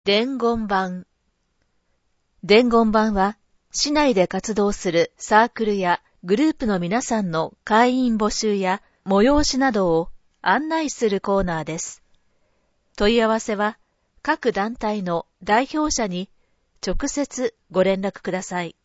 伝言板。伝言板は、市内で活動するサークルやグループの皆さんの会員募集や催しなどを案内するコーナーです。問い合わせは、各団体の代表者に直接ご連絡ください。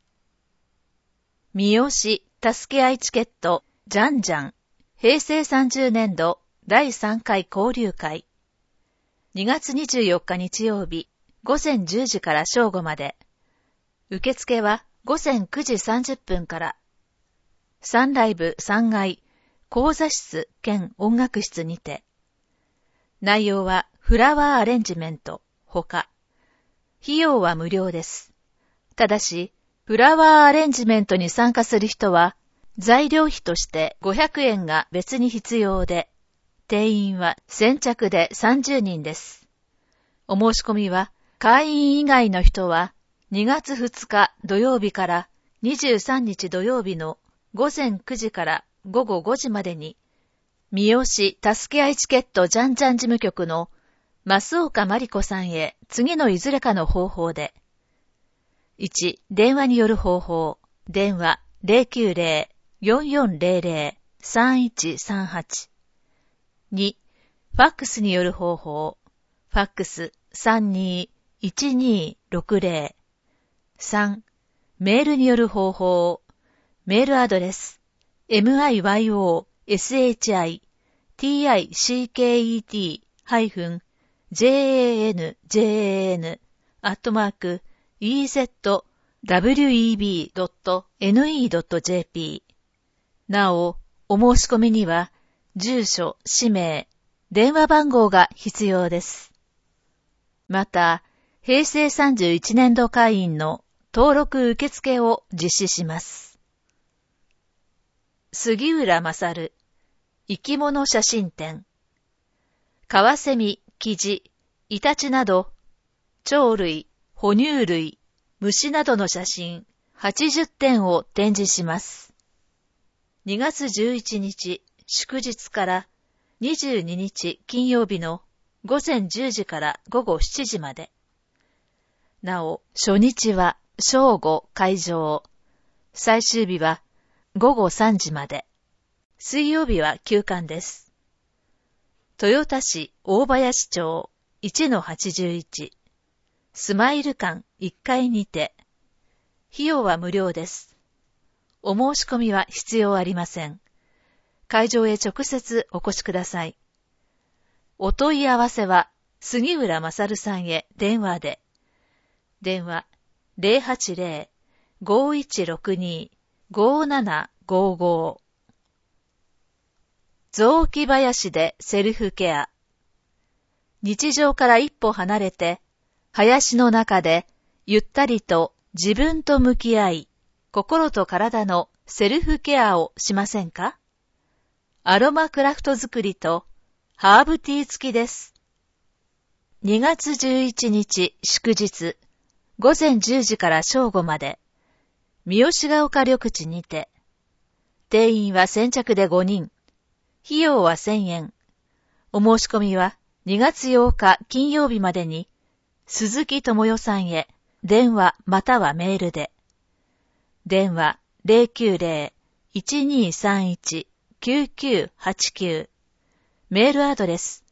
三好助け合いチケットじゃんじゃん平成30年度第3回交流会。2月24日日曜日午前10時から正午まで。受付は午前9時30分から。サンライブ3階講座室兼音楽室にて。内容はフラワーアレンジメントほか。費用は無料です。ただし、フラワーアレンジメントに参加する人は、材料費として500円が別に必要で、定員は先着で30人です。お申し込みは、会員以外の人は、2月2日土曜日から23日土曜日の午前9時から午後5時までに、三好助け合いチケットじゃんじゃん事務局の増岡真理子さんへ次のいずれかの方法で、1、電話による方法、電話 090-4400-3138。2、ファックスによる方法、ファックス 32-1260。3、メールによる方法、メールアドレス、myyoticket-jan@ezweb.ne.jp。なお、お申し込みには、住所、氏名、電話番号が必要です。また、平成31年度会員の登録受付を実施します。杉浦勝、生き物写真展。カワセミ、キジ、イタチなど、鳥類、哺乳類、虫などの写真80点を展示します。2月11日祝日から22日金曜日の午前10時から午後7時まで。なお、初日は正午開場。最終日は午後3時まで。水曜日は休館です。豊田市大林町 1-81。スマイル館1階にて。費用は無料です。お申し込みは必要ありません。会場へ直接お越しください。お問い合わせは杉浦勝さんへ電話で。電話 080-5162-5755。雑木林でセルフケア。日常から一歩離れて、林の中でゆったりと自分と向き合い、心と体のセルフケアをしませんか？アロマクラフト作りとハーブティー付きです。2月11日祝日、午前10時から正午まで、三好ヶ丘緑地にて、定員は先着で5人、費用は1000円。お申し込みは2月8日金曜日までに、鈴木智代さんへ電話またはメールで。電話 090-1231-9989。メールアドレス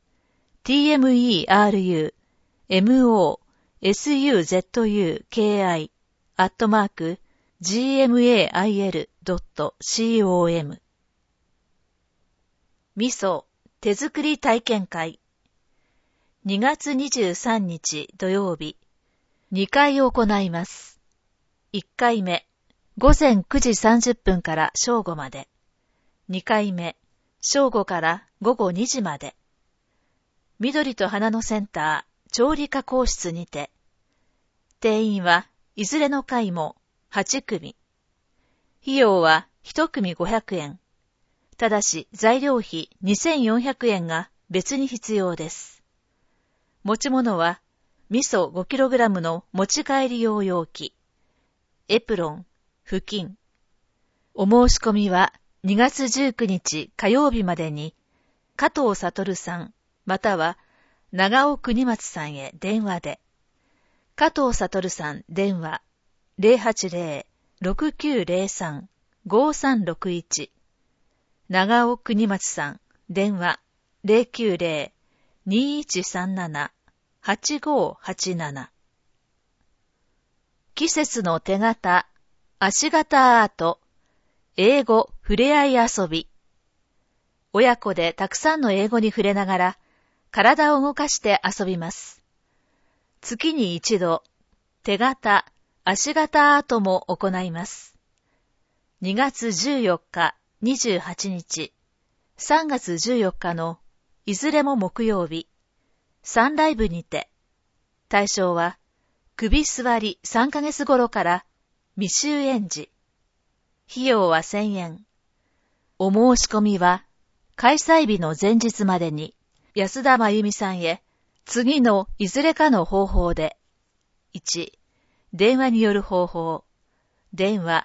tmeruzuki@gmail.com。 味噌手作り体験会。2月23日土曜日、2回行います。1回目、午前9時30分から正午まで。2回目、正午から午後2時まで。緑と花のセンター、調理加工室にて。定員はいずれの回も8組。費用は1組500円。ただし材料費2400円が別に必要です。持ち物は、味噌 5kg の持ち帰り用容器、エプロン、布巾。お申し込みは2月19日火曜日までに、加藤悟さん、または長尾国松さんへ電話で。加藤悟さん電話 080-6903-5361。長尾国松さん電話 090-2137-8587。季節の手形、足形アート、英語ふれあい遊び。親子でたくさんの英語に触れながら、体を動かして遊びます。月に一度、手形、足形アートも行います。2月14日、28日、3月14日のいずれも木曜日、3ライブにて、対象は首座り3ヶ月頃から未就園児。費用は1000円。お申し込みは開催日の前日までに安田真由美さんへ次のいずれかの方法で。1、電話による方法。電話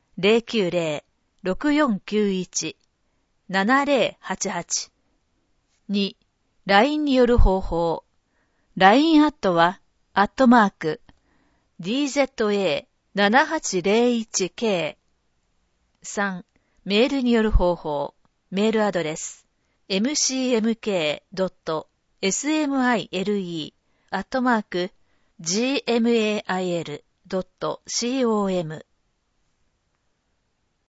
090-6491-7088。2、LINE による方法。LINE アットは、@DZA7801K。3、メールによる方法。メールアドレス。mcmk.smile@gmail.com